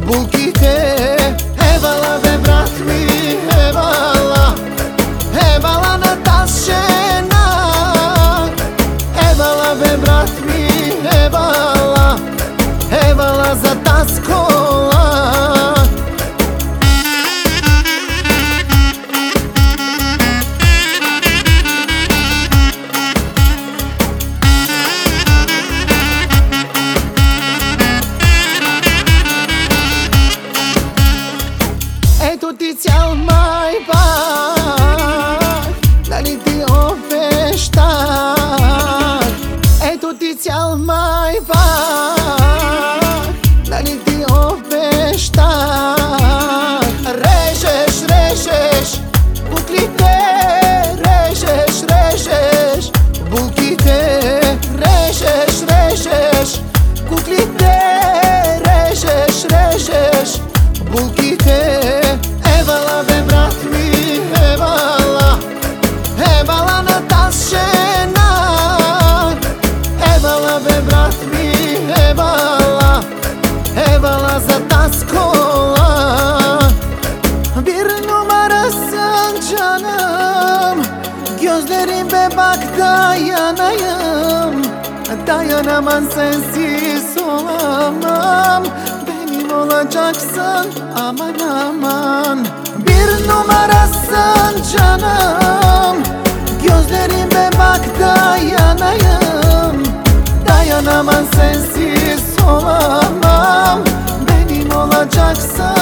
bul gite. Eyvallah be brat mi, eyvallah. Eyvallah na tas žena. Eyvallah be brat mi, eyvallah. Eyvallah za tas kola. Eto ti cjall maj pak, dali ti ofeshtar. Eto ti cjall maj pak, dali ti ofeshtar. Režeš, režeš, kuklite. Režeš, režeš, bulkite. Režeš, režeš, kuklite. Režeš, režeš, bulkite. Eyvallah be brat mi, eyvallah. Eyvallah na tas žena. Eyvallah be brat mi, eyvallah. Eyvallah za tas kola. Bir numarasın canım. Gözlerime bak dayanayım. Dayanamam sensiz olamam. Benim olacaksın aman aman. Bir numarasın canım. Gözlerime bak dayanayım. Dayanamam sensiz olamam. Benim olacaksın